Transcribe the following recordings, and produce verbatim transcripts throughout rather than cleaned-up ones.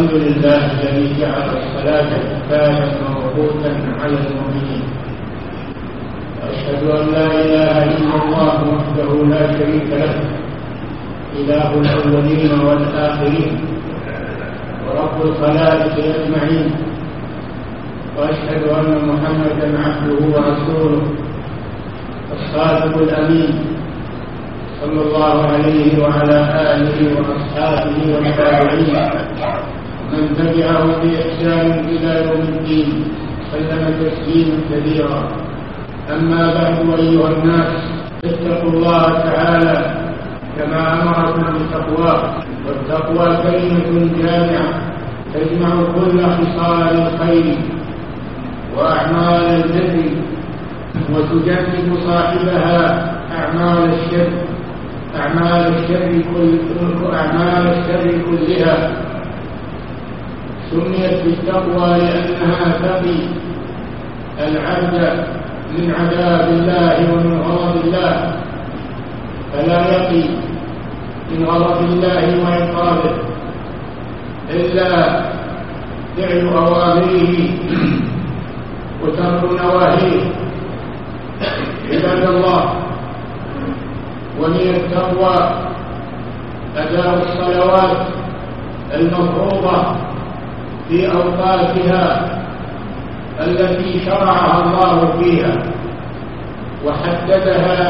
الحمد لله الذي جعل الصلاة كتابا موقوتا على المؤمنين، وأشهد أن لا إله إلا الله وحده لا شريك له، إله الأولين والآخرين ورب الخلائق أجمعين، وأشهد أن محمدا عبده ورسوله الصادق الأمين صلى الله عليه وعلى آله وأصحابه والتابعين من تبعهم بإحسان إلى يوم الدين سلم تسليما كثيرا. أما بعد، أيها الناس، اتقوا الله تعالى كما أمركم بتقواه، والتقوى كلمة جامعة تجمع كل خصال الخير وأعمال البر، وتجنب صاحبها أعمال الشر أعمال الشر كل أعمال الشر كلها. سميت بالتقوى لأنها تقي العبد من عذاب الله ومن غضب الله، فلا يقي من غضب الله وعقابه إلا فعل أوامره وترك نواهيه. عباد الله، ومن التقوى أداء الصلوات المفروضة في أوقاتها التي شرعها الله فيها وحددها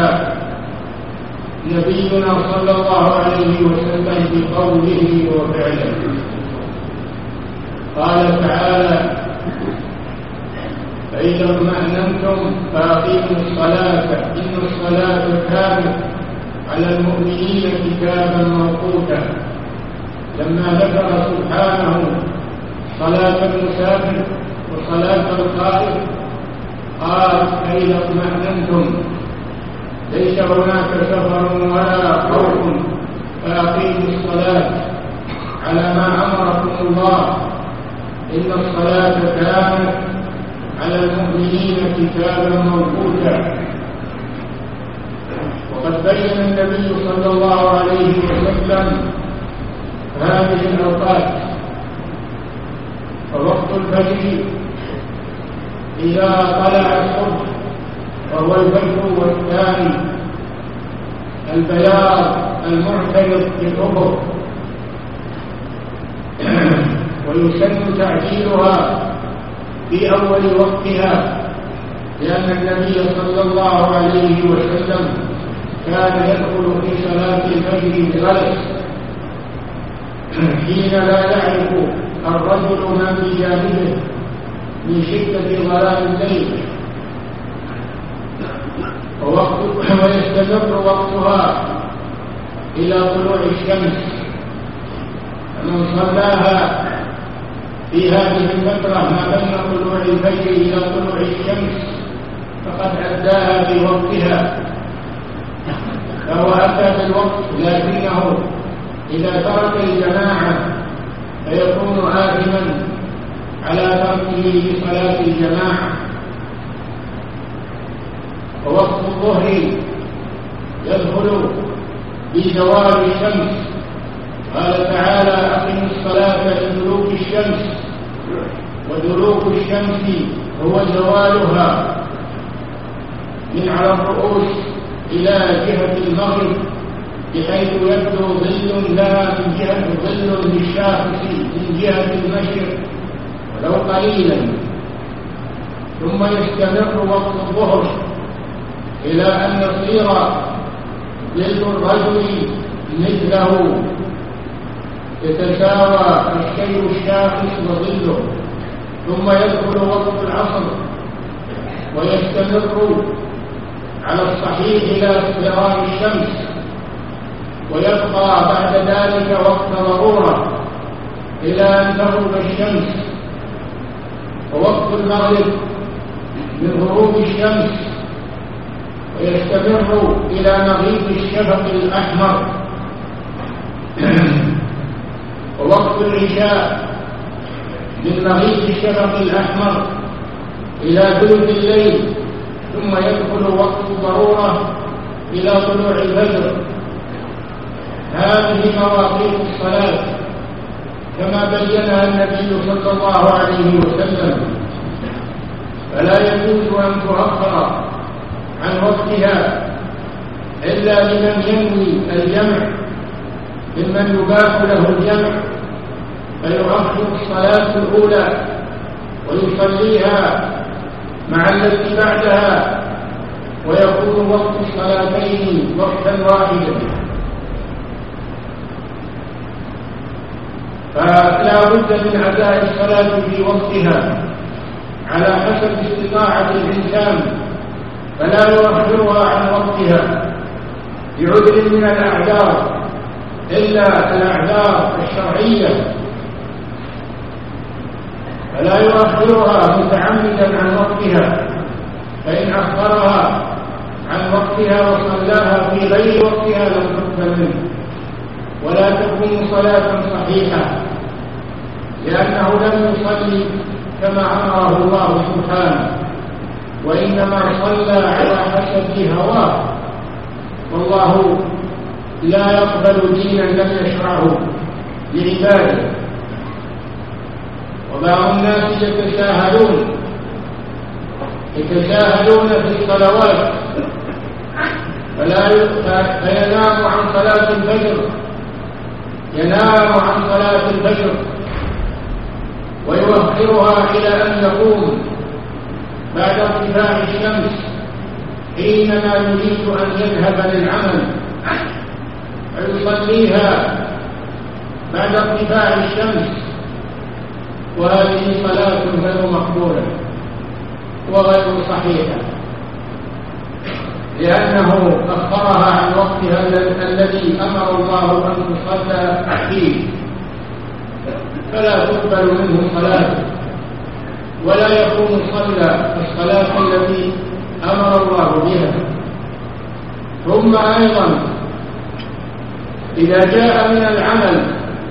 نبينا صلى الله عليه وسلم بقوله وفعله. قال تعالى: فإذا اطمأننتم فأقيموا الصلاة إن الصلاة كانت على المؤمنين كتابا موقوتا. لما ذكر سبحانه صلاة المسافر وصلاة القائم قال: فإذا اطمأننتم، ليس هناك سفر ولا خوف، فأقيموا الصلاة على ما أمركم الله، إن الصلاة كانت على المؤمنين كتابا موقوتا. وقد بين النبي صلى الله عليه وسلم هذه الأوقات، فوقت الفجر إذا طلع الصبح وهو الفجر والثاني البياض المعترض في الأفق، ويسن تعجيلها في أول وقتها، لأن النبي صلى الله عليه وسلم كان يدخل في صلاة الفجر بغلس حين لا يعرف الرجل ما في جانبه من شدة ظلام الليل، ويستمر وقتها إلى طلوع الشمس. فمن صلاها في هذه الفترة ما بين طلوع الفجر إلى طلوع الشمس فقد أداها في وقتها، فهو أتى بالوقت، لكنه إذا ترك الجماعة فيكون آثما على تركه لصلاة الجماعة. ووقت الظهر يدخل بزوال الشمس، قال تعالى: أقم الصلاة لدلوك الشمس، ودلوك الشمس هو زوالها من على الرؤوس إلى جهة المغرب، بحيث يبدو ظل لها من جهة ظل للشاخص من جهة المشرق ولو قليلا، ثم يستمر وقت الظهر إلى أن يصير ظل الرجل مثله، يتساوى الشيء الشاخص وظله، ثم يدخل وقت العصر ويستمر على الصحيح إلى اصفرار الشمس، ويبقى بعد ذلك وقت ضرورة إلى أن تغرب الشمس. ووقت المغرب من غروب الشمس ويستمر إلى مغيب الشفق الأحمر. ووقت العشاء من مغيب الشفق الأحمر إلى ثلث الليل، ثم يدخل وقت الضرورة إلى طلوع الفجر. هذه مواقيت الصلاة كما بينها النبي صلى الله عليه وسلم، فلا يجوز أن تؤخر عن وقتها إلا لمن ينوي الجمع ممن يباح له الجمع، فيؤخر الصلاة الأولى ويصليها مع التي بعدها، ويكون وقت الصلاتين وقتا واحدا. فلا بد من أداء الصلاة في وقتها على حسب استطاعة الإنسان، فلا يؤخرها عن وقتها بعذر من الأعذار إلا الأعذار الشرعية، فلا يؤخرها متعمدا عن وقتها، فإن أخرها عن وقتها وصلاها في غير وقتها لم تقبل منه ولا تكون صلاة صحيحة، لأنه لم يصلي كما أمره الله سبحانه، وإنما صلى على حسب هواه، والله لا يقبل دينا لم يشرعه لعباده. وبعض الناس يتساهلون يتساهلون في الصلوات، فلا فينام عن صلاة الفجر ينام عن صلاة الفجر ويؤخرها إلى أن يقوم بعد ارتفاع الشمس حينما يريد أن يذهب للعمل، فيصليها بعد ارتفاع الشمس، وهذه صلاة غير مقبولة وغير صحيحة، لأنه أخرها عن وقتها الذي أمر الله أن تصلى فيه، فلا تقبل منه صلاة، ولا يكون صلى الصلاة التي أمر الله بها. ثم أيضا إذا جاء من العمل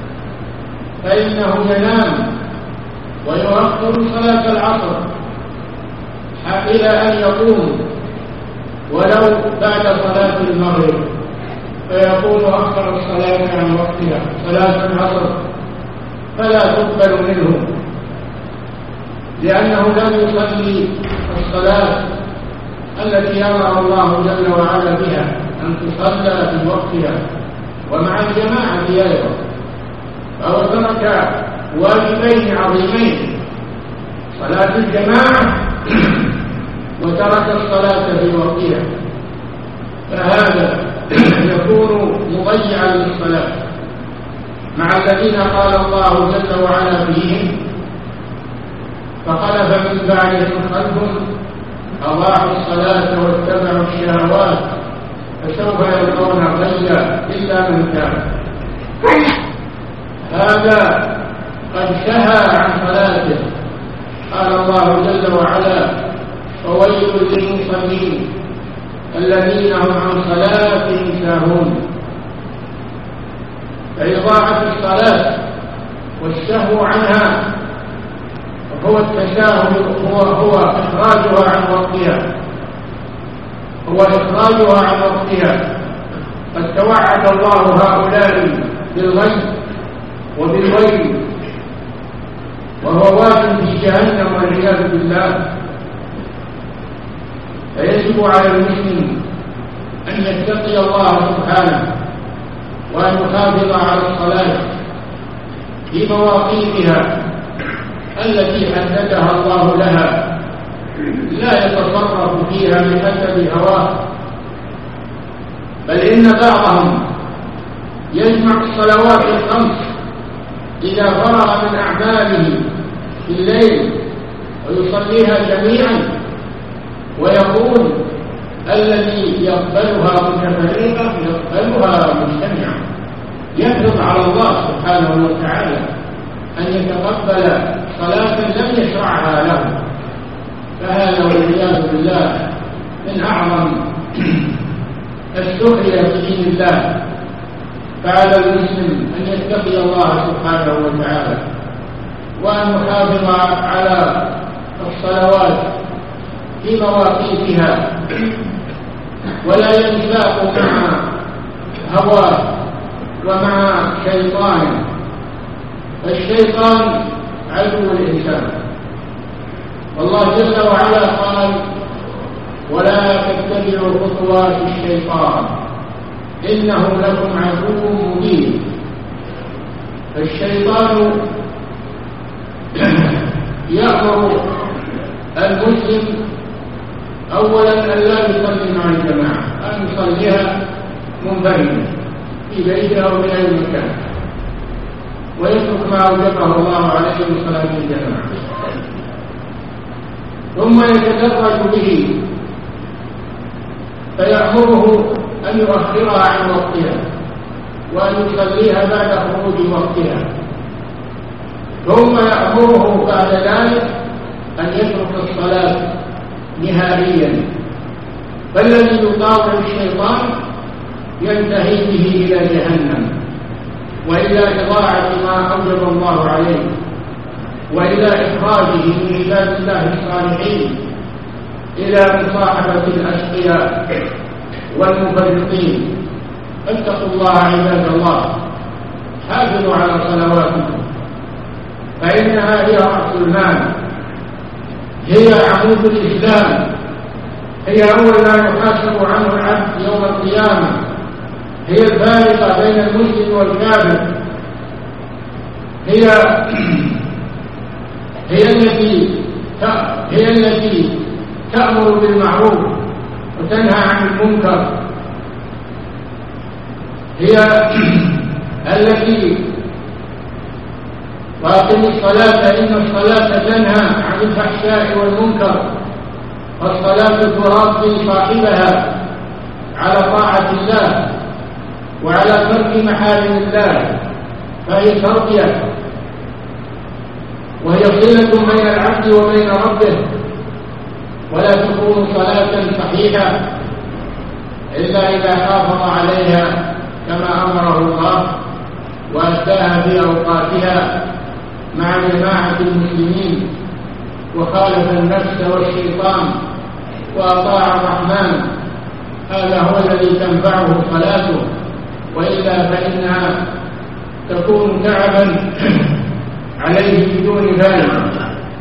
فإنه ينام ويؤخر صلاة العصر إلى أن يقوم ولو بعد صلاة المغرب، فيقول أخر الصلاة عن وقتها صلاة العصر، فلا تقبل منه، لأنه لم يصلي الصلاة التي أمر الله جل وعلا بها أن تصلى في وقتها ومع الجماعة أيضا، فهو ترك واجبين عظيمين: صلاة الجماعة وترك الصلاة في وقتها، فهذا يكون مضيعا للصلاة مع الذين قال الله جل وعلا فيهم: فخلف من بعدهم خلف أضاعوا الصلاة واتبعوا الشهوات فسوف يلقون غيا إلا من تاب. هذا قد سهى عن صلاته، قال الله جل وعلا: فويل للمصلين الذين هم عن صلاتهم ساهون. فإضاعة الصلاة والسهو عنها هو التساهل، هو هو إخراجها عن وقتها هو إخراجها عن وقتها. قد توعد الله هؤلاء بالغي وبالويل، وهو واجب في جهنم والعياذ بالله. فيجب على المسلم أن يتقي الله سبحانه وأن يحافظ على الصلاة في مواقيتها التي حددها الله لها، لا يتصرف فيها بحسب هواه، بل إن بعضهم يجمع الصلوات الخمس إذا فرغ من أعماله في الليل ويصليها جميعا، ويقول: الذي يقبلها متفرقة يقبلها مجتمعا. يفرض على الله سبحانه وتعالى أن يتقبل صلاة لم يشرعها له، فهذا والعياذ بالله من أعظم السخرية في دين الله. فعلى المسلم أن يتقي الله سبحانه وتعالى وأن يحافظ على الصلوات في مواقيتها، ولا ينساق مع هواه ومع شيطانه، الشيطان عدو الإنسان، والله جل وعلا قال: ولا تتبعوا خطوات الشيطان إنه لكم عدو مبين. الشيطان يأمر المسلم أولا أن لا يصلي مع الجماعة، أن يصليها منفردا في بيته أو في أي مكان، ويترك ما أوجبه الله عليه من صلاة الجماعة، ثم يتدرج به فيأمره أن يؤخرها عن وقتها وأن يصليها بعد خروج وقتها، ثم يأمره بعد ذلك أن يترك الصلاة نهائيا. فالذي يطاوع الشيطان ينتهي به إلى جهنم، وإلى إضاعة ما أوجب الله عليه، وإلى إخراجه من عباد الله الصالحين إلى مصاحبة الأشقياء والمفرطين. اتقوا الله عباد الله، حافظوا على صلواتكم، فإنها هي رأس المال، هي عمود الإسلام، هي أول ما يحاسب عنه العبد يوم القيامة، هي الفارقة بين المسلم والكافر، هي هي التي هي التي تأمر بالمعروف وتنهى عن المنكر، هي التي وأقم الصلاة إن الصلاة تنهى عن الفحشاء والمنكر، والصلاة تربي صاحبها على طاعة الله وعلى ترك محارم الله، فهي تربية وهي صلة بين العبد وبين ربه، ولا تكون صلاة صحيحة إلا إذا حافظ عليها كما أمره الله وأداها في أوقاتها مع جماعة المسلمين، وخالف النفس والشيطان وأطاع الرحمن. هذا هو الذي تنفعه صلاته، وإلا فإنها تكون تعبا عليه بدون فائدة،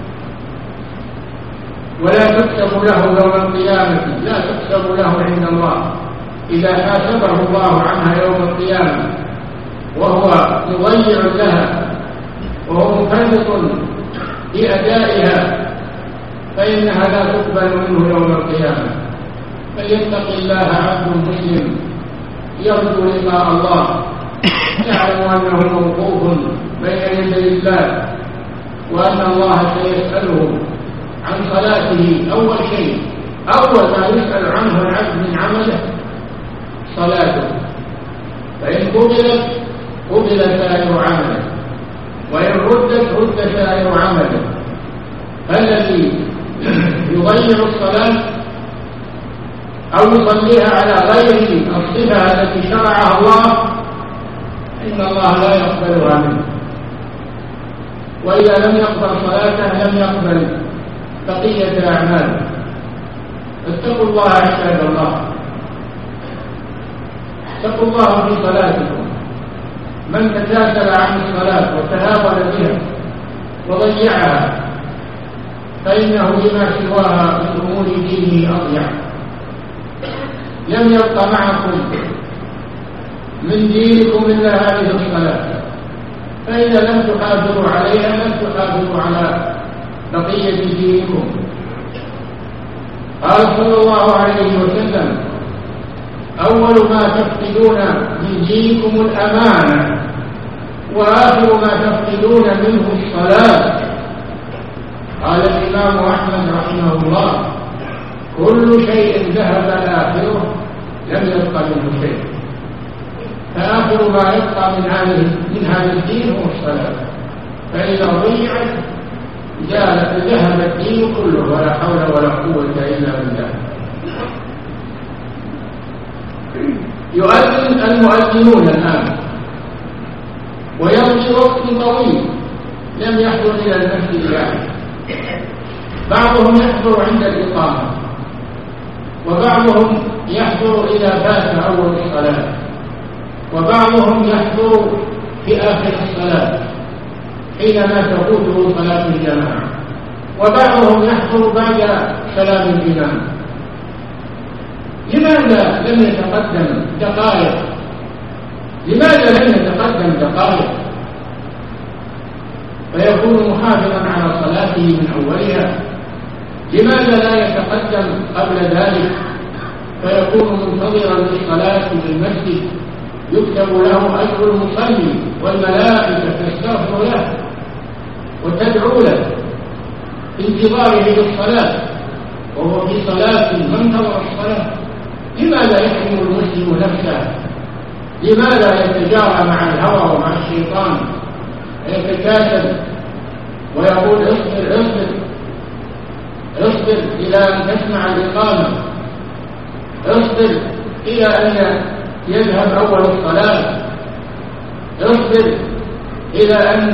ولا تكتب له يوم القيامة، لا تكتب له عند الله إذا حاسبه الله عنها يوم القيامة وهو مضيع لها وهو مفرط في أدائها، فإنها لا تقبل منه يوم القيامة. فليتق الله عبد مسلم يرجو لقاء الله، يعلم أنه موقوف بين يدي الله، وأن الله سيسأله عن صلاته. أول شيء أول ما يسأل عنه العبد من عمله صلاته، فإن قبلت قبل سائر عمله، وإن ردت رد سائر عمله. فالذي يضيع الصلاة أو يصليها على غير الصفة التي شرعها الله إن الله لا يقبلها منه، وإذا لم يقبل صلاته لم يقبل بقية الأعمال. اتقوا الله عباد الله، اتقوا الله في صلاتكم. من تكاسل عن الصلاة وتهاون بها وضيعها فإنه لما سواها من أمور دينه أضيع. لم يبق معكم من دينكم إلا هذه الصلاة، فإذا لم تحافظوا عليها لم تحافظوا على بقية دينكم. قال صلى الله عليه وسلم: أول ما تفقدون من دينكم الأمانة، وآخر ما تفقدون منه الصلاة. قال الإمام أحمد رحمه الله: كل شيء ذهب آخره لم يبق منه شيء، فآخر ما يبقى من هذه من هذا الدين هو الصلاة، فإذا ضيعت ذهب الدين كله، ولا حول ولا قوة إلا بالله. يؤذن المؤذنون الآن ويمضي وقت طويل لم يحضر إلى المسجد يعني. بعضهم يحضر عند الإقامة، وبعضهم يحضر إذا فات أول الصلاة، وبعضهم يحضر في آخر الصلاة. حينما تفوته صلاة الجماعة، وبعضهم يحضر بعد سلام الإمام. لماذا لم يتقدم دقائق؟ لماذا لم يتقدم دقائق فيكون محافظا على صلاته من أولها؟ لماذا لا يتقدم قبل ذلك فيكون منتظرا للصلاة في المسجد يكتب له أجر المصلي والملائكة تستغفر له وتدعو له في انتظاره للصلاة وهو في صلاة منتظر الصلاة؟ لماذا يحرم المسلم نفسه؟ لماذا يتجارى مع الهوى ومع الشيطان ويتكاسل ويقول اصبر اصبر اصبر إلى أن تسمع الإقامة، اصبر إلى أن يذهب أول الصلاة، اصبر إلى أن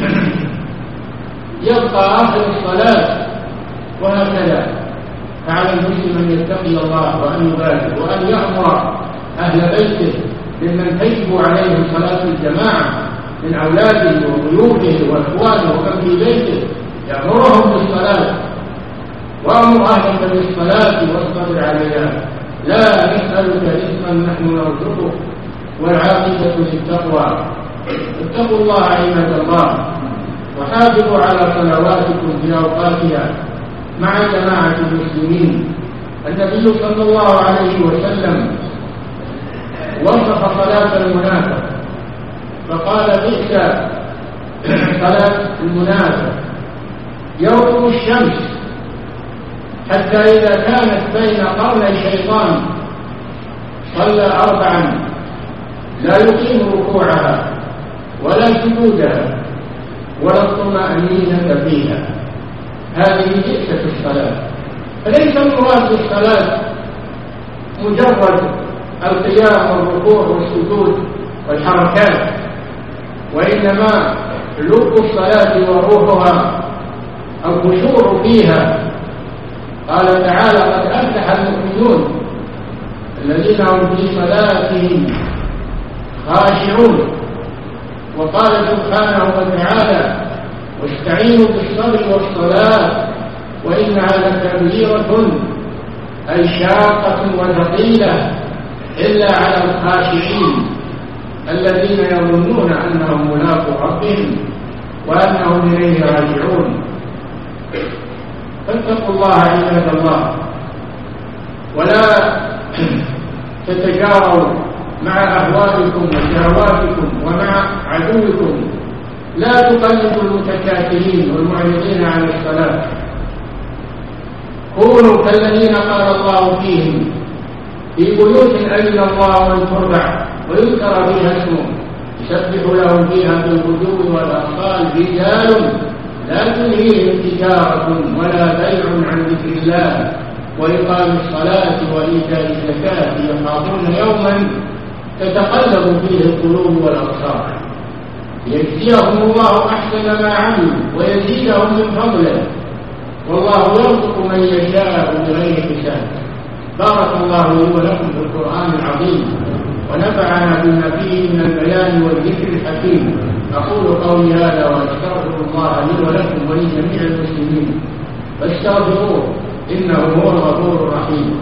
يبقى آخر الصلاة، وهكذا. فعلى المسلم أن يتقي الله وأن يبادر وأن يأمر أهل بيته ممن تجب عليهم صلاة الجماعة من أولاده وضيوفه وإخوانه ومن في بيته، يأمرهم بالصلاة. وأمر أهلك بالصلاة واصطبر عليها، لا نسألك رزقا نحن نرزقك والعاقبة للتقوى. اتقوا الله عباد الله وحافظوا على صلواتكم في أوقاتها مع جماعة المسلمين. النبي صلى الله عليه وسلم وصف صلاة المنافق فقال بئس صلاة المنافق يوم الشمس حتى إذا كانت بين قرني شيطان صلى أربعا لا يقيم ركوعها ولا سجودها ولا الطمأنينة فيها. هذه جئة الصلاة. فليس المراد بالصلاة مجرد القيام والركوع والسجود والحركات، وإنما لب الصلاة وروحها الخشوع فيها. قال تعالى قد أفلح المؤمنون الذين هم في صلاتهم خاشعون. وقال سبحانه وتعالى واستعينوا بالصبر والصلاة وإنها لكبيرة أي شاقة وثقيلة إلا على الخاشعين الذين يظنون أنهم ملاقو ربهم وأنهم إليه راجعون. فاتقوا الله عباد الله ولا تتجاروا مع أهوالكم وشهواتكم ومع عدوكم. لا تقلدوا المتكاتلين والمعرضين عن الصلاة. كونوا كالذين قال الله فيهم في بيوت أذن الله أن ترفع ويذكر فيها اسمه يسبح لهم فيها بالغدو والآصال رجال لا تلهيهم تجارة ولا بيع عن ذكر الله وإقام الصلاة وإيتاء الزكاة يخافون يوما تتقلب فيه القلوب والأبصار ليجزيهم الله أحسن ما عملوا ويزيدهم من فضله والله يرزق من يشاء بغير حساب. بارك الله لي ولكم في القرآن العظيم ونفعنا بما فيه من البيان والذكر الحكيم. أقول قولي هذا وأستغفر الله لي ولكم ولجميع المسلمين فاستغفروه إنه هو الغفور الرحيم.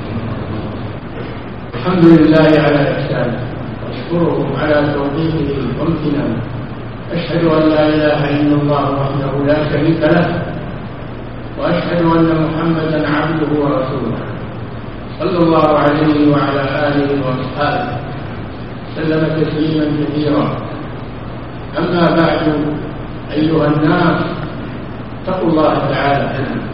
الحمد لله على إحسانه وأشكره على توفيقه وامتنانه. أشهد أن لا إله إلا الله وحده لا شريك له وأشهد أن محمدا عبده ورسوله صلى الله عليه وعلى آله وأصحابه سلم تسليما كثيرا. أما بعد أيها الناس اتقوا الله تعالى.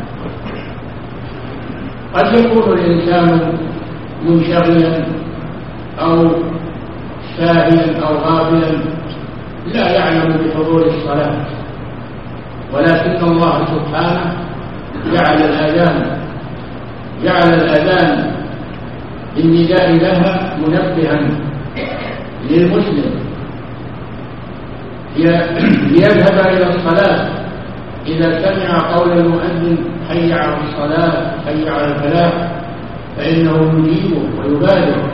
قد يكون الإنسان منشغلا أو ساهيا أو غافلا لا يعلم بحضور الصلاة، ولكن الله سبحانه جعل الأذان جعل الأذان بالنداء لها منبها للمسلم ليذهب إلى الصلاة إذا سمع قول المؤذن حي على الصلاة حي على الفلاح فإنه يجيبه ويبادر.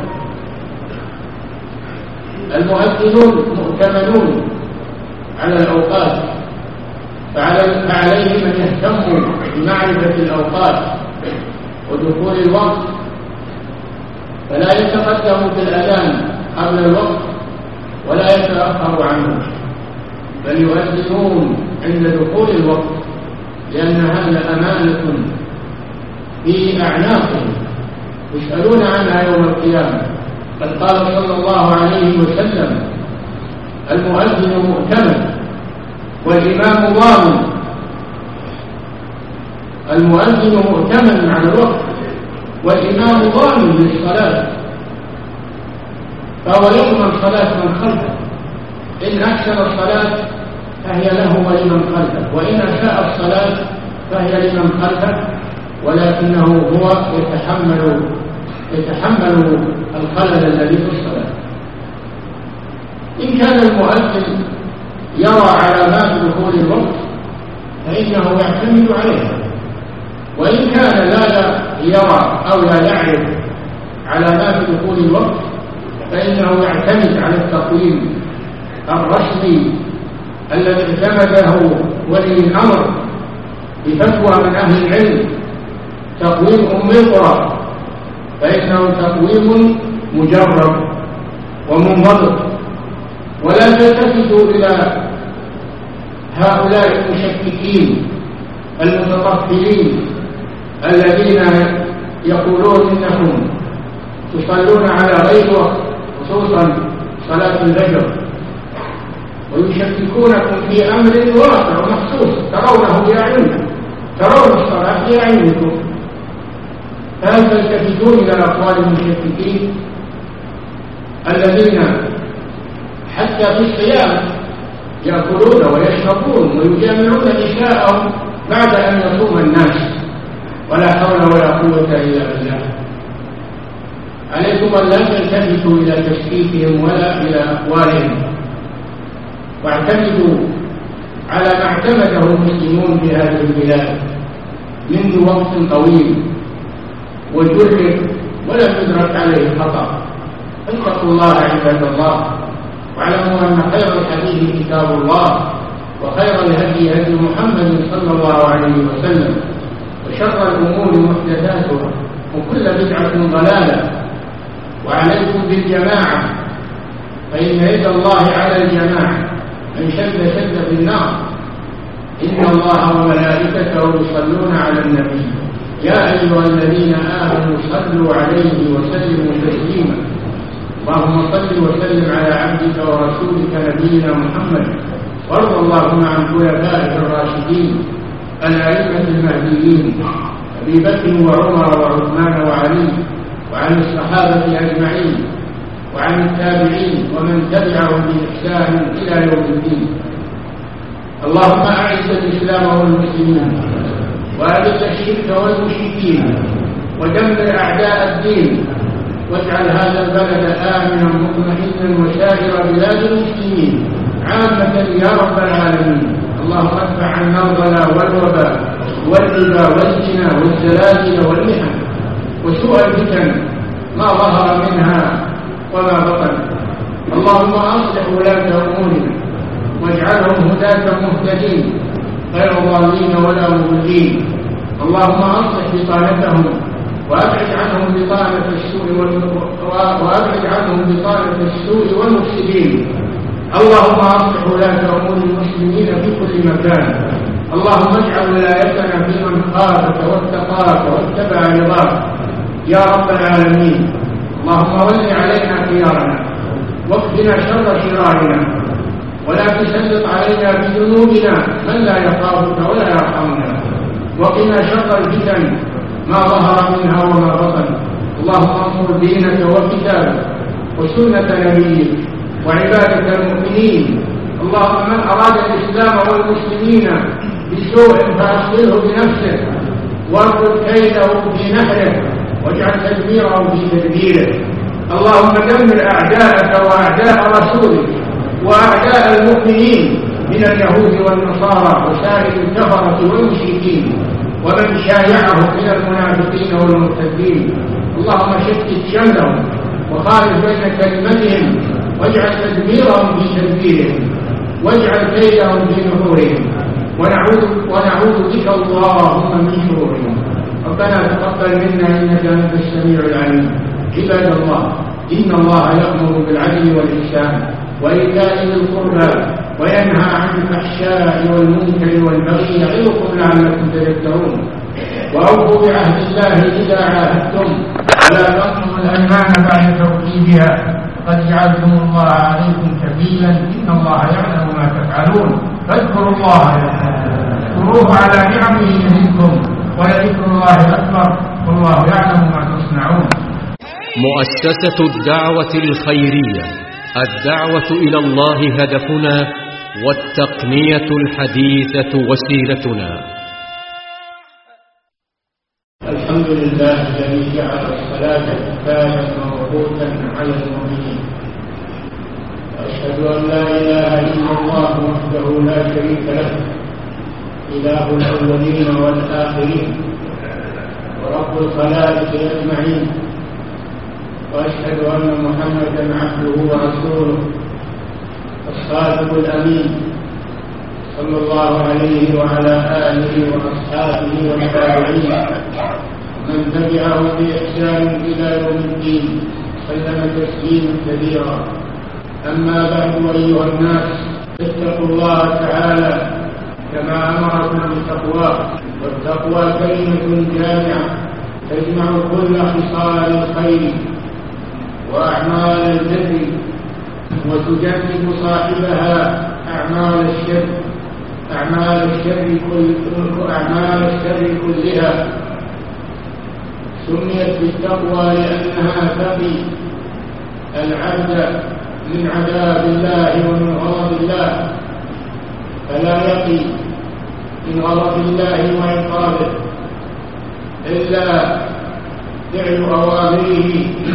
المؤذنون مؤتمنون على الأوقات فعليهم أن يهتموا بمعرفة الأوقات ودخول الوقت، فلا يتقدموا في الأذان قبل الوقت ولا يتأخروا عنه، بل يؤذنون عند دخول الوقت، لأن هذا أمانة في أعناقهم يسألون عنها يوم القيامة. قد قال صلى الله عليه وسلم: المؤذن مؤتمن والإمام ضامن. المؤذن مؤتمن على الوقت والإمام ضامن للصلاة، فهو يضمن صلاة من خلفه، إن أحسن الصلاة فهي له ولمن خلفه، وإن أساء الصلاة فهي لمن خلفه، ولكنه هو يتحمل يتحمل الخلل الذي في الصلاة. إن كان المؤذن يرى علامات دخول الوقت فإنه يعتمد عليها، وإن كان لا يرى أو لا يعرف علامات دخول الوقت فإنه يعتمد على التقويم الرسمي الذي اعتمده ولي الأمر بفتوى من أهل العلم، تقويم أم القرى، فإنه تقويم مجرب ومنضبط. ولا تلتفتوا إلى هؤلاء المشككين المتطفلين الذين يقولون إنهم تصلون على غير وقت، خصوصا صلاة الفجر، ويشككونكم في أمر واقع ومخصوص ترونه بأعينكم، ترون الصلاة بأعينكم، فهل تلتفتون إلى أقوال المشككين الذين حتى في الصيام يأكلون ويشربون ويجامعون نساءهم بعد أن يصوم الناس، ولا حول ولا قوة إلا بالله. عليكم أن لا تلتفتوا إلى تشكيكهم ولا إلى أقوالهم، واعتمدوا على ما اعتمده المسلمون في هذه البلاد منذ وقت طويل وجرب ولم يدرك عليه خطأ. فاتقوا الله عباد الله، واعلموا أن خير الحديث كتاب الله، وخير الهدي هدي محمد صلى الله عليه وسلم، وشر الأمور محدثاتها، وكل بدعة ضلالة. وعليكم بالجماعة، فإن يد الله على الجماعة، من شد شد في النار. إن الله وملائكته يصلون على النبي يا أيها الذين آمنوا صلوا عليه وسلموا تسليما. اللهم صل وسلم على عبدك ورسولك نبينا محمد، وارض اللهم عن خلفائه الراشدين الأئمة المهديين أبي بكر وعمر وعثمان وعلي، وعن الصحابة أجمعين، وعن التابعين ومن تبعهم بإحسان إلى يوم الدين. اللهم أعز الإسلام والمسلمين، وأذل الشرك والمشركين، ودمر أعداء الدين، واجعل هذا البلد آمنا مطمئنا وسائر بلاد المسلمين عامة يا رب العالمين. اللهم ادفع عنا البلاء والوباء والربا والزنا والزلازل والمحن وسوء الفتن ما ظهر منها وما بطن. اللهم أصلح ولاة أمورنا واجعلهم هداة مهتدين غير ضالين ولا مضلين. اللهم أصلح بطانتهم وأبعد عنهم بطانة السوء وأبعد عنهم بطانة السوء والمفسدين. اللهم أصلح ولاة أمور المسلمين في كل مكان. اللهم اجعل ولايتنا في من خافك واتقاك واتبع رضاك يا رب العالمين. اللهم ول علينا خيارنا واكفنا شر شرارنا، ولا تسلط علينا بذنوبنا من لا يخافك ولا يرحمنا، وقنا شر الفتن ما ظهر منها وما بطن. اللهم انصر دينك وكتابك وسنة نبيك وعبادك المؤمنين. اللهم من أراد الإسلام والمسلمين بسوء فأصله بنفسه، واربط كيده في نحره، واجعل تدميره في تدبيره. اللهم دمر أعداءك وأعداء رسولك وأعداء المؤمنين من اليهود والنصارى وسائر الكفرة والمشركين ومن شايعهم من المنافقين والمرتدين. اللهم شتت شملهم وخالف بين كلمتهم، واجعل تدميرهم في تدبيرهم، واجعل كيدهم في نحورهم. ونعوذ, ونعوذ بك اللهم من شرورهم. ربنا تقبل منا إنك أنت السميع العليم. عباد الله، إن الله يأمر بالعدل والإحسان وإيتاء ذي القربى وينهى عن الفحشاء والمنكر والبغي يعظكم لعلكم تذكرون. وأوفوا بعهد الله إذا عاهدتم ولا تنقضوا الأيمان بعد توكيدها قد جعلتم الله عليكم كفيلا إن الله يعلم ما تفعلون. فاذكروا الله اذكروه على نعمه يزدكم ولذكر الله أكبر والله يعلم ما تصنعون. مؤسسة الدعوة الخيرية، الدعوة إلى الله هدفنا والتقنية الحديثة وسيلتنا. الحمد لله الذي جعل الصلاة كتابا موقوتا على المؤمنين. وأشهد أن لا إله إلا الله وحده لا شريك له، إله الأولين والآخرين ورب الخلائق أجمعين. وأشهد أن محمدا عبده ورسوله الصادق الأمين صلى الله عليه وعلى آله وأصحابه والتابعين من تبعهم بإحسان إلى يوم الدين سلم تسليما كثيرا. أما بعد، أيها الناس، اتقوا الله تعالى كما أمركم بتقواه. والتقوى كلمة جامعة تجمع كل خصال الخير وأعمال البر وتجنب صاحبها أعمال الشر أعمال الشر كل أعمال الشر كلها. سميت بالتقوى لأنها تقي العبد من عذاب الله ومن غضب الله، فلا يقي من غضب الله وعقابه إلا فعل أوامره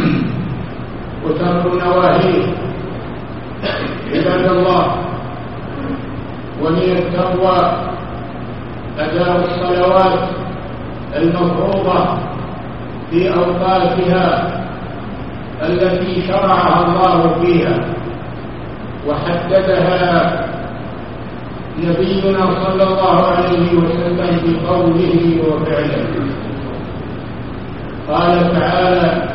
وترك نواهيه. عباد الله، ومن التقوى أداء الصلوات المفروضة في أوقاتها التي شرعها الله فيها وحددها نبينا صلى الله عليه وسلم بقوله وفعله. قال تعالى: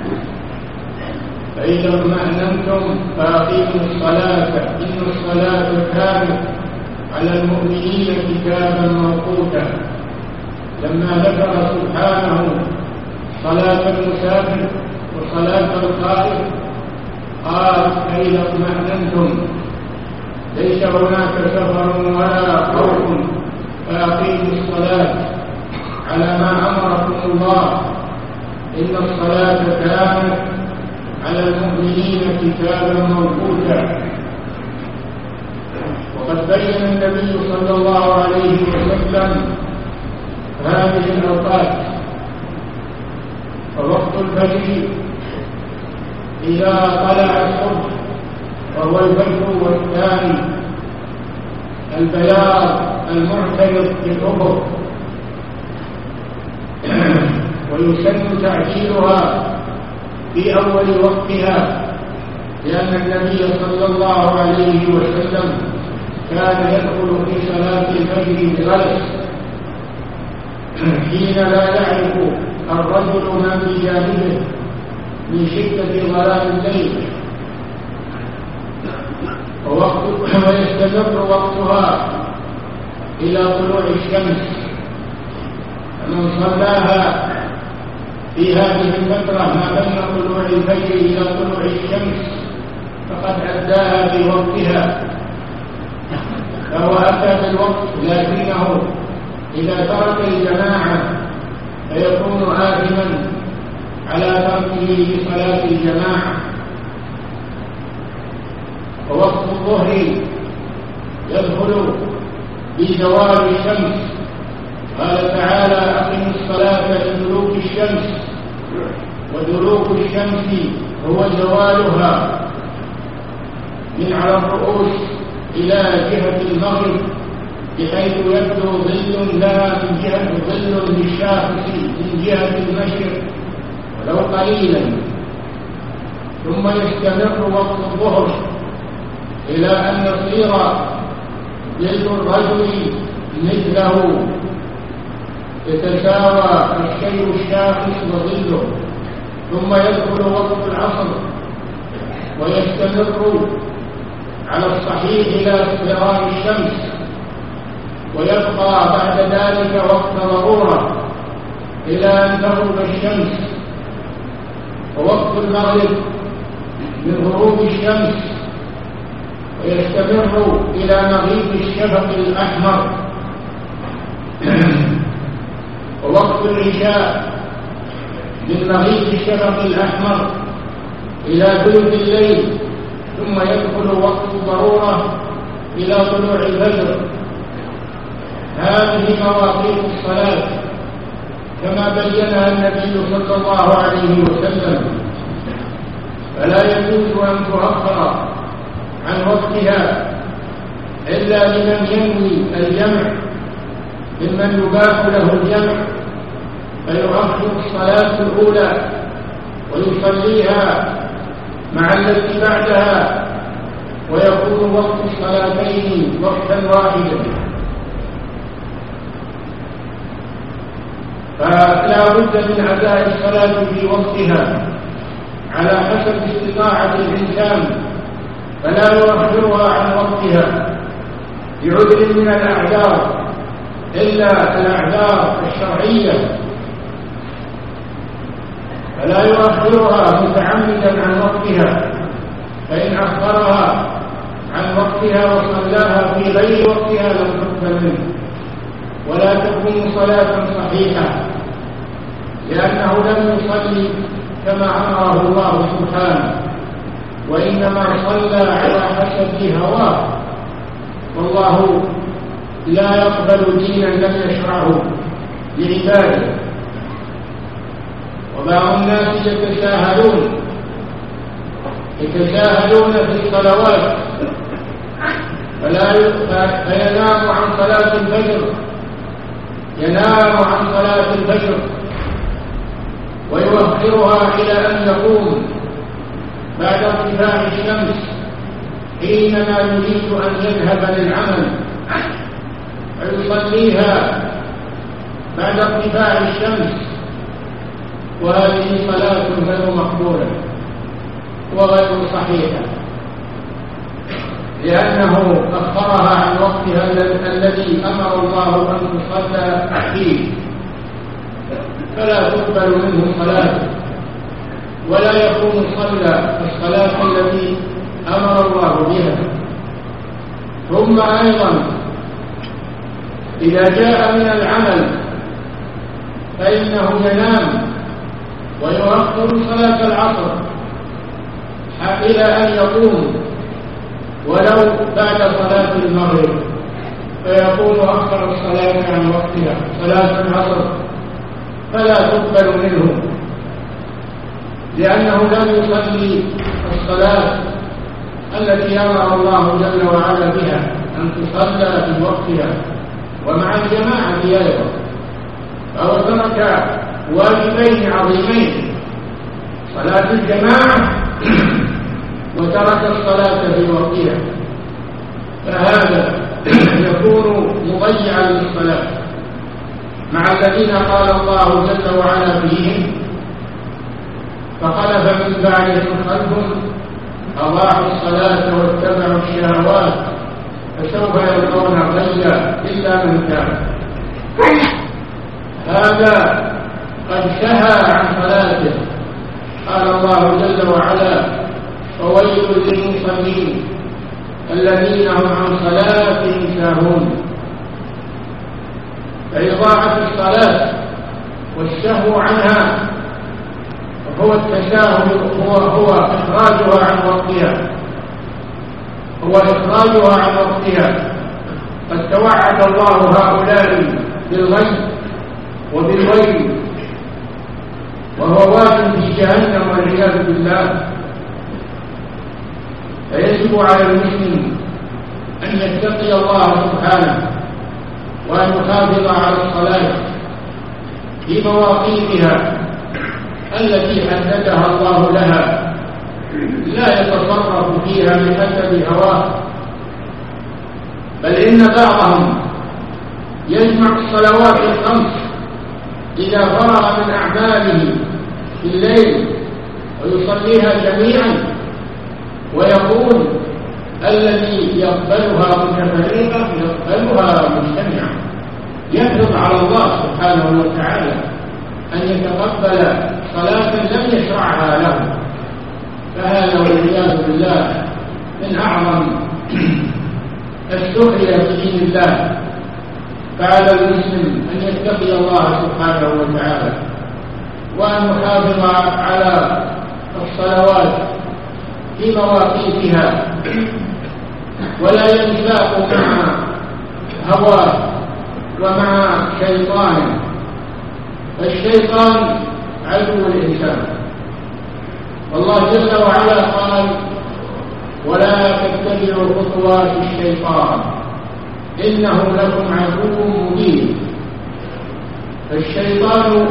فإذا اطمأننتم فأقيموا الصلاة إن الصلاة كانت على المؤمنين كتابا موقوتا. لما ذكر سبحانه صلاة المسافر وصلاة القائم قال: فإذا اطمأننتم، ليس هناك سفر ولا خوف، فأقيموا الصلاة على ما أمركم الله. إن الصلاة كانت على المؤمنين كتابا موقوتا. وقد بين النبي صلى الله عليه وسلم هذه الأوقات. فوقت الفجر إذا طلع الصبح وهو الفجر والثاني البياض المعترض في الأفق، ويسن تعجيلها في أول وقتها، لأن النبي صلى الله عليه وسلم كان يدخل في صلاة الفجر بغلس حين لا يعرف الرجل ما في جانبه من شدة ظلام الليل، ويستمر وقتها إلى طلوع الشمس. فمن صلاها في هذه الفترة ما بين طلوع الفجر إلى طلوع الشمس فقد أداها في وقتها، فهو أتى بالوقت، لكنه إذا ترك الجماعة فيكون آثما على تركه لصلاة الجماعة. ووقت الظهر يدخل بزوال الشمس. قال تعالى: أقم الصلاة لدلوك الشمس، ودلوك الشمس هو زوالها من على الرؤوس إلى جهة المغرب، بحيث يبدو ظل لها من جهة ظل للشمس من جهة المشرق ولو قليلا، ثم يستمر وقت الظهر إلى أن يصير ظل الرجل مثله يتساوى الشيء الشاخص وظله، ثم يدخل وقت العصر ويستمر على الصحيح إلى اصفرار الشمس، ويبقى بعد ذلك وقت ضرورة إلى أن تغرب الشمس، ووقت المغرب من غروب الشمس ويستمر إلى مغيب الشفق الأحمر، ووقت العشاء من مغيب الشفق الأحمر إلى ثلث الليل، ثم يدخل وقت الضرورة إلى طلوع الفجر. هذه مواقيت الصلاة كما بينها النبي صلى الله عليه وسلم، فلا يجوز أن تؤخر عن وقتها إلا لمن ينوي الجمع، ممن يباح له الجمع فيؤخر الصلاة الأولى ويصليها مع التي بعدها، ويكون وقت الصلاتين وقتا واحدا. فلا بد من أداء الصلاة في وقتها على حسب استطاعة الإنسان، فلا يؤخرها عن وقتها بعذر من الأعذار إلا الأعذار الشرعية، فلا يؤخرها متعمدا عن وقتها، فإن أخرها عن وقتها وصلاها في غير وقتها لم تقبل منه ولا تكون صلاة صحيحة، لأنه لم يصلي كما أمره الله سبحانه، وإنما صلى على حسب هواه، والله لا يقبل دينا لم يشرعه لعباده. وبعض الناس يتساهلون يتساهلون في الصلوات فلا فينام عن صلاة الفجر ينام عن صلاة الفجر ويؤخرها إلى أن يقوم بعد ارتفاع الشمس حينما يريد أن يذهب للعمل، فيصليها بعد ارتفاع الشمس، وهذه صلاة غير مقبولة وغير صحيحة، لأنه أخرها عن وقتها الذي أمر الله أن تصلى فيه، فلا تقبل منه صلاة ولا يكون صلى الصلاة التي أمر الله بها. ثم أيضا إذا جاء من العمل فإنه ينام ويؤخر صلاة العصر إلى أن يقوم ولو بعد صلاة المغرب، فيقول أخر الصلاة عن وقتها صلاة العصر، فلا تقبل منه لأنه لم يصلي الصلاة التي أمر الله جل وعلا بها أن تصلى في وقتها ومع الجماعة أيضا، فهو ترك واجبين عظيمين: صلاة الجماعة وترك الصلاة في وقتها، فهذا يكون مضيعا للصلاة مع الذين قال الله جل وعلا فيهم: فخلف من بعدهم خلف أضاعوا الصلاة واتبعوا الشهوات فسوف يلقون غيا إلا من تاب. هذا قد سهى عن صلاته، قال الله جل وعلا: فويل للمصلين الذين هم عن صلاتهم ساهون. فإضاعة الصلاة والسهو عنها هو التساهل، هو هو إخراجها عن وقتها هو إخراجها عن وقتها. قد توعد الله هؤلاء بالغي وبالويل، وهو واد في جهنم والعياذ بالله. فيجب على المسلم أن يتقي الله سبحانه وأن يحافظ على الصلاة في مواقيتها التي حددها الله لها، لا يتصرف فيها بحسب هواه، بل إن بعضهم يجمع الصلوات الخمس إذا فرغ من أعماله في الليل ويصليها جميعا، ويقول الذي يقبلها متفرقة يقبلها مجتمعة، يفرض على الله سبحانه وتعالى أن يتقبل صلاة لم يشرعها له، فهذا والعياذ بالله من أعظم السخرية في دين الله. فعلى المسلم أن يتقي الله سبحانه وتعالى وأن يحافظ على الصلوات في مواقيتها، ولا ينساق مع هواه ومع شيطانه. الشيطان عدو الإنسان، والله جل وعلا قال: ولا تتبعوا خطوات الشيطان إنه لكم عدو مبين. الشيطان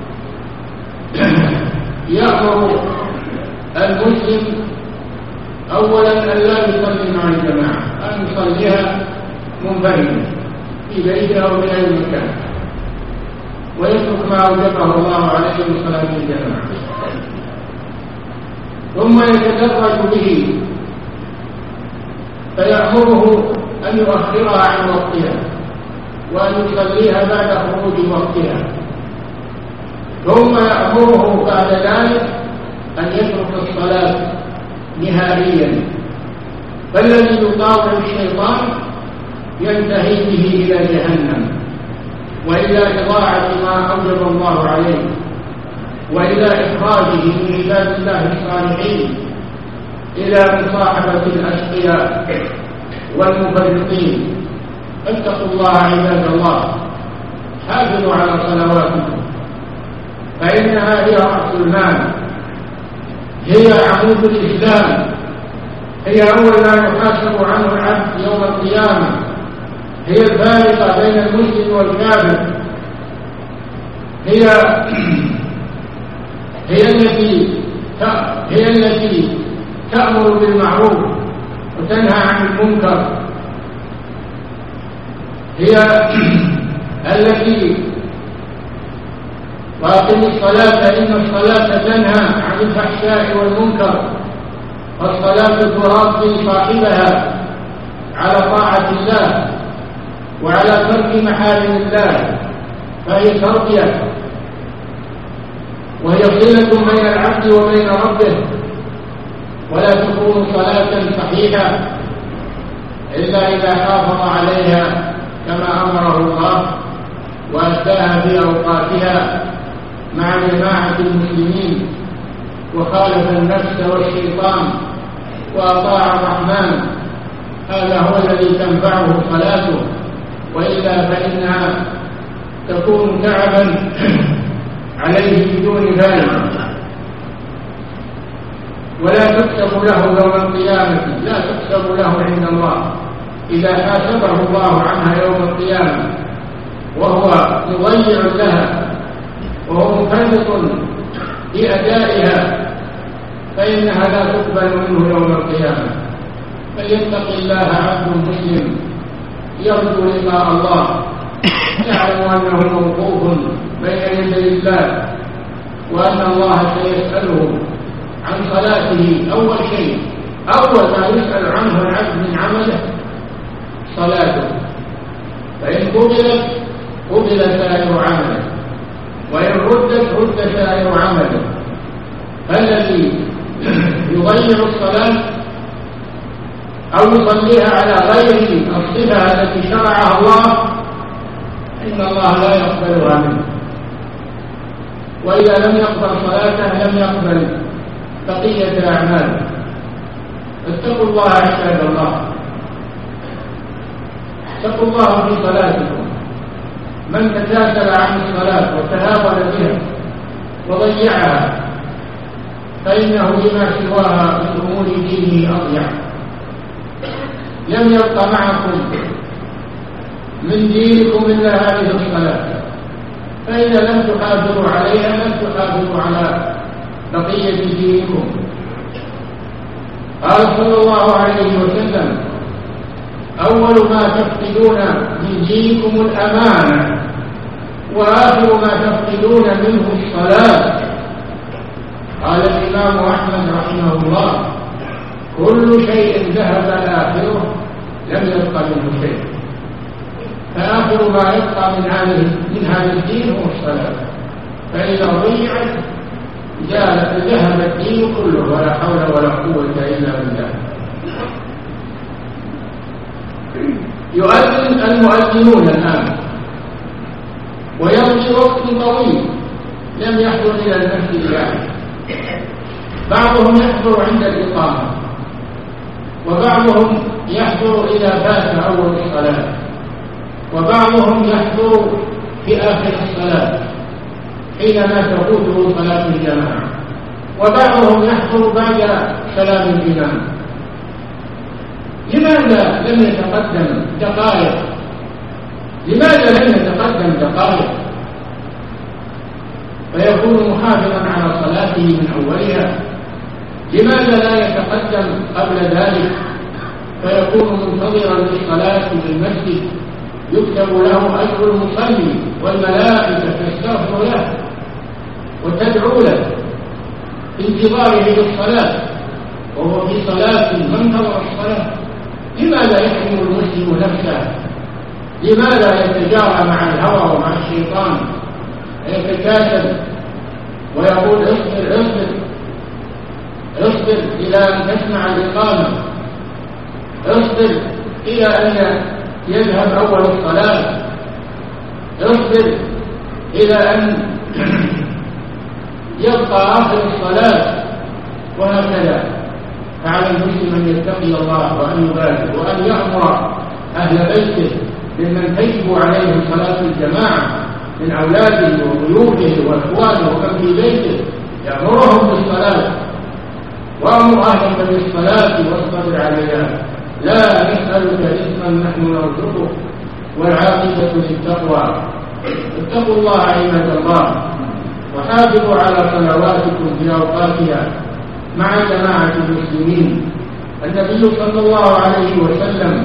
يأمر المسلم أولا أن لا يصلي مع الجماعة، أن يصليها منفردا في بيته أو في أي مكان، ويترك ما أوجبه الله عليه من صلاة الجماعة، ثم يتدرج به فيأمره أن يؤخرها عن وقتها وأن يصليها بعد خروج وقتها، ثم يأمره بعد ذلك أن يترك الصلاة نهائيا. فالذي يطاوع الشيطان ينتهي به إلى جهنم، وإلى إضاعة ما أوجب الله عليه، وإلى إخراجه من عباد الله الصالحين إلى مصاحبة الأشقياء والمفرطين. اتقوا الله عباد الله، حافظوا على صلواتكم، فإنها هي رأس المال، هي عمود الإسلام، هي أول ما يحاسب عنه العبد يوم القيامة، هي الفارقة بين المسلم والكافر، هي هي التي هي التي تأمر بالمعروف وتنهى عن المنكر، هي التي وأقم الصلاة إن الصلاة تنهى عن الفحشاء والمنكر، والصلاة تربي صاحبها على طاعة الله وعلى ترك محارم الله، فهي تربية وهي صلة بين العبد وبين ربه، ولا تكون صلاة صحيحة إلا إذا حافظ عليها كما أمره الله وأداها في أوقاتها مع جماعة المسلمين، وخالف النفس والشيطان وأطاع الرحمن. هذا هو الذي تنفعه صلاته، وإلا فإنها تكون تعبا عليه بدون ذلك، ولا تكتب له يوم القيامة، لا تكتب له عند الله إذا حاسبه الله عنها يوم القيامة وهو مضيع لها وهو مفرط في أدائها، فإنها لا تقبل منه يوم القيامة. فليتق الله عبد مسلم يرجو لقاء الله، يعلم أنه موقوف بين يدي الله، وأن الله سيسأله عن صلاته. أول شيء أول ما يسأل عنه العبد من عمله صلاته، فإن قبلت قبل سائر عمله، وإن ردت رد سائر عمله. فالذي يضيع الصلاة أو يصليها على غير الصفة التي شرعها الله إن الله لا يقبلها منه، وإذا لم يقبل صلاته لم يقبل بقية أعماله. اتقوا الله عباد الله، اتقوا الله في صلاتكم. من تكاسل عن الصلاة وتهاون بها وضيعها فإنه لما سواها من أمور دينه أضيع. لم يبق معكم من دينكم إلا هذه الصلاة، فإذا لم تحافظوا عليها لم تحافظوا على بقية دينكم. قال صلى الله عليه وسلم: أول ما تفقدون من دينكم الأمانة، وآخر ما تفقدون منه الصلاة. قال الإمام أحمد رحمه الله: كل شيء ذهب آخره لم يبق منه شيء، فآخر ما يبقى من هذه من هذا الدين هو الصلاة، فإذا ضيعت ذهب الدين كله، ولا حول ولا قوة إلا بالله. يؤذن المؤذنون الآن ويمضي وقت طويل لم يحضر إلى المسجد يعني. بعضهم يحضر عند الإقامة، وبعضهم يحضر إذا فات أول الصلاة، وبعضهم يحضر في آخر الصلاة حينما تفوته صلاة الجماعة، وبعضهم يحضر بعد سلام الإمام. لماذا لم يتقدم دقائق؟ لماذا لم يتقدم دقائق فيكون محافظا على صلاته من أولها؟ لماذا لا يتقدم قبل ذلك فيكون منتظرا للصلاة في المسجد يكتب له أجر المصلي والملائكة تستغفر له وتدعو له في انتظاره للصلاة وهو في صلاة منتظر الصلاة؟ لماذا يحرم المسلم نفسه؟ لماذا يتجارى مع الهوى ومع الشيطان يتكاسل ويقول اصبر اصبر اصبر إلى أن تسمع الإقامة، اصبر إلى أن يذهب أول الصلاة، اصبر إلى أن يبقى آخر الصلاة، وهكذا. فعلى المسلم أن يتقي الله وأن يبادر وأن يأمر أهل بيته ممن تجب عليهم صلاة الجماعة من أولاده وضيوفه وإخوانه ومن في بيته، يأمرهم بالصلاة. وأمر أهلك بالصلاة واصطبر عليها، لا نسألك رزقا نحن نرزقك والعاقبة للتقوى. اتقوا الله عباد الله، وحافظوا على صلواتكم في أوقاتها مع جماعة المسلمين. النبي صلى الله عليه وسلم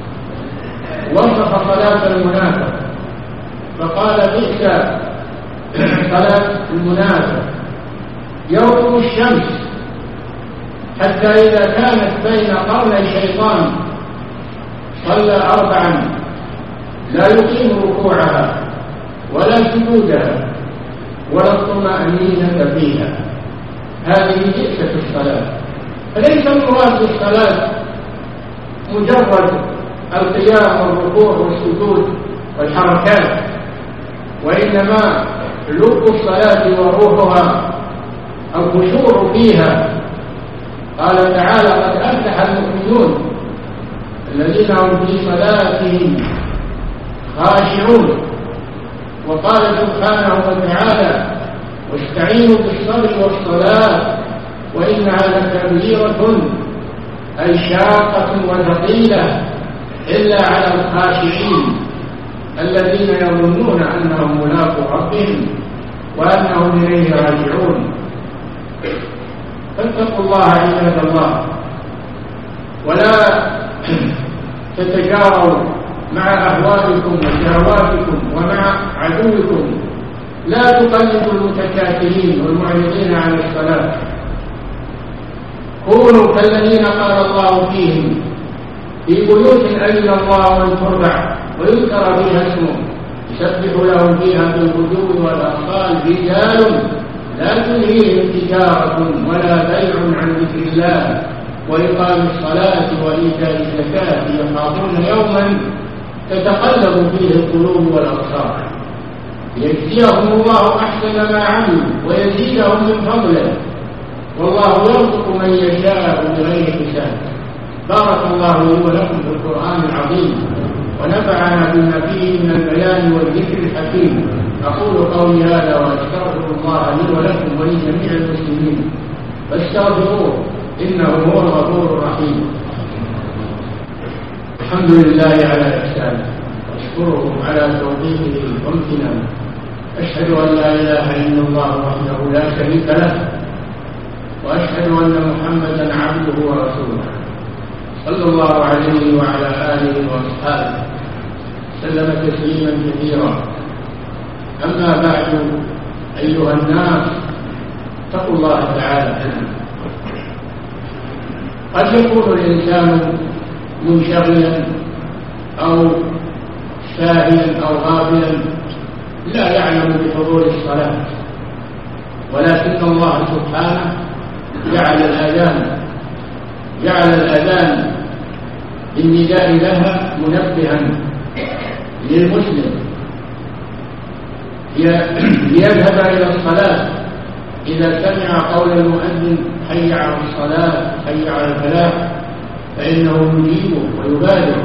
وصف صلاة المنافق فقال: بئس صلاة المنافق يوم الشمس حتى إذا كانت بين قرني شيطان صلى أربعا لا يقيم ركوعها ولا سجودها ولا الطمأنينة فيها. هذه جئة الصلاة. فليس المراد بالصلاة مجرد القيام والركوع والسجود والحركات، وإنما لب الصلاة وروحها الخشوع فيها. قال تعالى: قد أفلح المؤمنون الذين هم في صلاتهم خاشعون. وقال سبحانه وتعالى: واستعينوا بالصبر والصلاة وإنها لكبيرة أي شاقة وثقيلة إلا على الخاشعين الذين يظنون أنهم ملاقو ربهم وأنهم إليه راجعون. فاتقوا الله عباد الله، ولا تتجاروا مع أهوائكم وشهواتكم ومع عدوكم. لا تقلدوا المتكاسلين والمعرضين عن الصلاة. كونوا كالذين قال الله فيهم: في بيوت أذن الله أن ترفع ويذكر فيها اسمه يسبح لهم فيها بالغدو والآصال رجال لا تلهيهم تجارة ولا بيع عن ذكر الله وإقام الصلاة وإيتاء الزكاة يخافون يوما تتقلب فيه القلوب والأبصار ليجزيهم الله أحسن ما عملوا ويزيدهم من فضله والله يرزق من يشاء بغير حساب. بارك الله لي ولكم في القرآن العظيم ونفعنا بما فيه من البيان والذكر الحكيم. أقول قولي هذا وأستغفر الله لي ولكم ولجميع المسلمين فاستغفروه إنه هو الغفور الرحيم. الحمد لله على إحسانه وأشكره على توفيقه وامتنانه. أشهد أن لا إله إلا الله وحده لا شريك له وأشهد أن محمدا عبده ورسوله صلى الله عليه وعلى آله وأصحابه سلم تسليما كثيرا. أما بعد، أيها الناس، اتقوا الله تعالى. قد يكون الإنسان منشغلا أو ساهيا أو غافلا لا يعلم بحضور الصلاة، ولكن الله سبحانه جعل الأذان جعل الأذان بالنداء لها منبها للمسلم ليذهب إلى الصلاة إذا سمع قول المؤذن حي على الصلاة حي على الفلاح فإنه يجيبه ويبادر.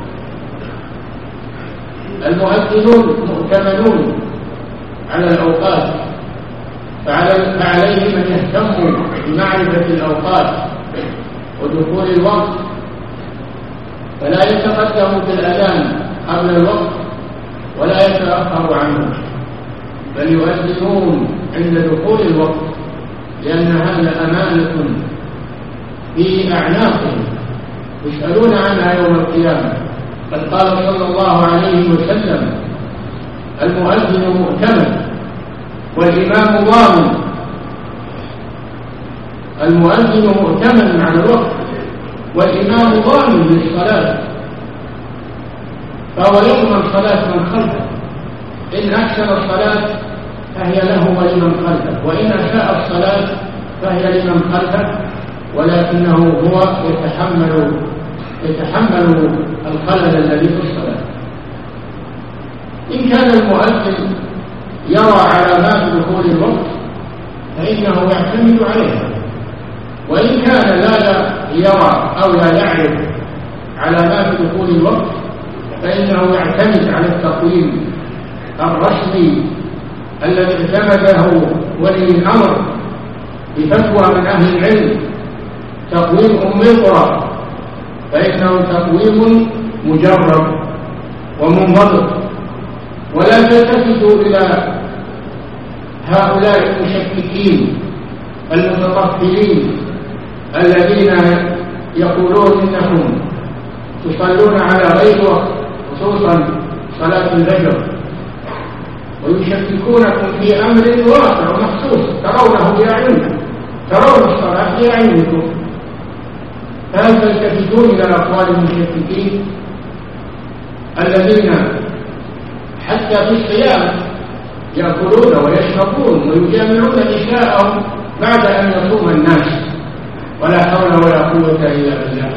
المؤذنون مؤتمنون على الأوقات، فعليهم أن يهتموا بمعرفة الأوقات ودخول الوقت، فلا يتقدموا بالأذان قبل الوقت ولا يتأخروا عنه، بل يؤذنون عند دخول الوقت، لأن هذا أمانة في أعناقهم يسألون عنها يوم القيامة. قد قال صلى الله عليه وسلم: المؤذن مؤتمن والإمام ضامن. المؤذن مؤتمن على الوقت والإمام ضامن للصلاة، فهو يضمن صلاة من خلفه. إن أحسن الصلاة فهي له ولمن خلفه، وإن أساء الصلاة فهي لمن خلفه، ولكنه هو يتحمل يتحمل الخلل الذي في الصلاة. إن كان المؤذن يرى علامات دخول الوقت فإنه يعتمد عليها، وإن كان لا يرى أو لا يعرف علامات دخول الوقت فإنه يعتمد على التقويم الرسمي الذي اعتمده ولي الأمر بفتوى من أهل العلم، تقويم أم القرى، فإنه تقويم مجرب ومنضبط. ولا تلتفتوا إلى هؤلاء المشككين المتطفلين الذين يقولون إنكم تصلون على غير وقت، خصوصا صلاة الفجر، ويشككونكم في أمر واقع ومخصوص ترونه بأعينكم، ترون الصلاة بأعينكم، فهل تلتفتون إلى أقوال المشككين الذين حتى في الصيام يأكلون ويشربون ويجامعون نساءهم بعد أن يصوم الناس، ولا حول ولا قوة إلا بالله.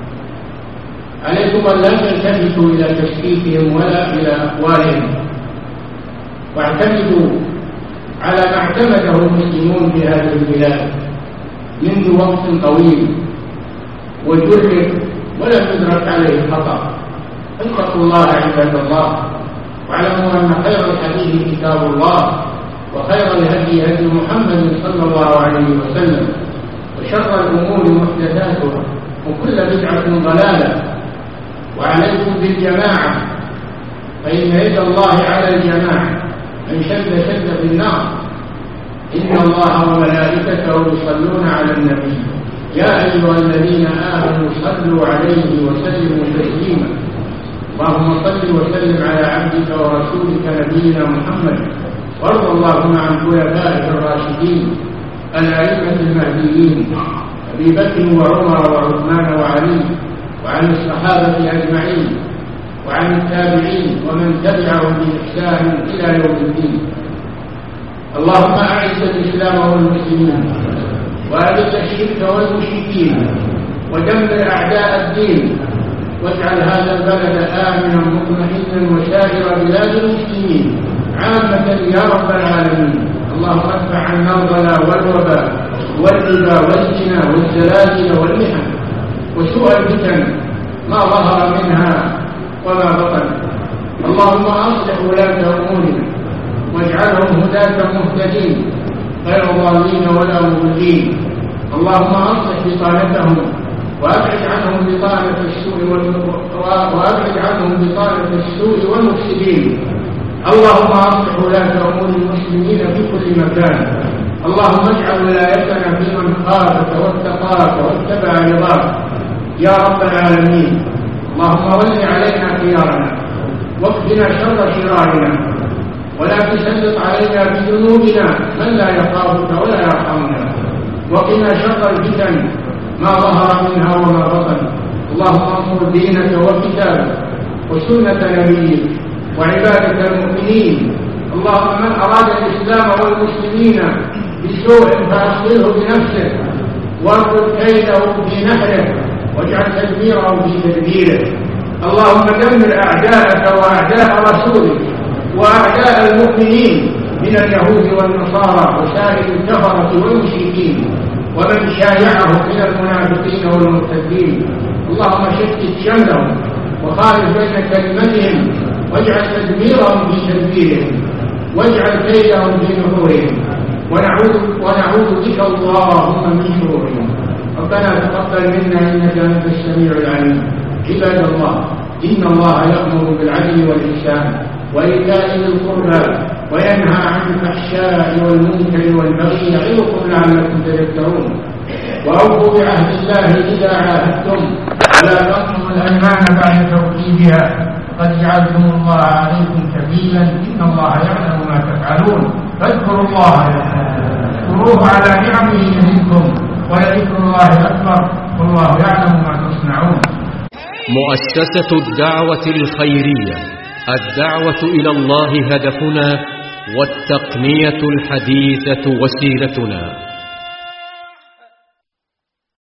عليكم أن لا تلتفتوا إلى تشكيكهم ولا إلى أقوالهم، واعتمدوا على ما اعتمده المسلمون في هذه البلاد منذ وقت طويل وجرب ولم يدرك عليه الخطأ. فاتقوا الله عباد الله، واعلموا أن خير الحديث كتاب الله، وخير الهدي هدي محمد صلى الله عليه وسلم، وشر الأمور محدثاتها، وكل بدعة ضلالة. وعليكم بالجماعة، فإن يد الله على الجماعة، من شد شد في النار. إن الله وملائكته يصلون على النبي يا أيها الذين آمنوا صلوا عليه وسلموا تسليما. اللهم صل وسلم على عبدك ورسولك نبينا محمد، وارض اللهم عن خلفائه الراشدين الأئمة المهديين أبي بكر وعمر وعثمان وعلي، وعن الصحابة أجمعين، وعن التابعين ومن تبعهم بإحسان إلى يوم الدين. اللهم أعز الإسلام والمسلمين، وأذل الشرك والمشركين، ودمر أعداء الدين، واجعل هذا البلد آمنا مطمئنا وسائر بلاد المسلمين عامة يا رب العالمين. اللهم ادفع عنا الغلا والوباء والربا والزنا والزلازل والمحن وسوء الفتن ما ظهر منها وما بطن. اللهم أصلح ولاة أمورنا واجعلهم هداة مهتدين غير ضالين ولا مضلين. اللهم أصلح بطانتهم وأبعد عنهم بطانة السوء وأبعد عنهم بطانة السوء والمفسدين. اللهم أصلح ولاة أمور المسلمين في كل مكان. اللهم اجعل ولايتنا في من خافك واتقاك واتبع رضاك يا رب العالمين. اللهم ول علينا خيارنا واكفنا شر شرارنا، ولا تسلط علينا بذنوبنا من لا يخافك ولا يرحمنا، وقنا شر الفتن ما ظهر منها وما بطن. اللهم انصر دينك وكتابك وسنة نبيك وعبادك المؤمنين. اللهم من أراد الإسلام والمسلمين بسوء فأصله بنفسه، واربط كيده في نحره، واجعل تدبيره في تدبيره. اللهم دمر أعداءك وأعداء رسولك وأعداء المؤمنين من اليهود والنصارى وسائر الكفرة والمشركين ومن شايعهم من المنافقين والمرتدين. اللهم شتت شملهم وخالف بين كلمتهم، واجعل تدبيرهم في تدبيرهم، واجعل كيدهم في نحورهم، ونعوذ ونعوذ بك اللهم من شرورهم. ربنا تقبل منا انك انت السميع العليم. عباد الله، ان الله يأمر بالعدل والإحسان وإيتاء ذي القربى وينهى عن الفحشاء والمنكر والبغي يعظكم لعلكم تذكرون. وأوفوا بعهد الله إذا عاهدتم، ولا تنقضوا الأيمان بعد توكيدها، قد جعلتم الله عليكم كفيلا، إن الله يعلم ما تفعلون. فاذكروا الله اذكروه على نعمه يزدكم، ولذكر الله أكبر، والله يعلم ما تصنعون. مؤسسة الدعوة الخيرية، الدعوة إلى الله هدفنا، والتقنية الحديثة وسيلتنا.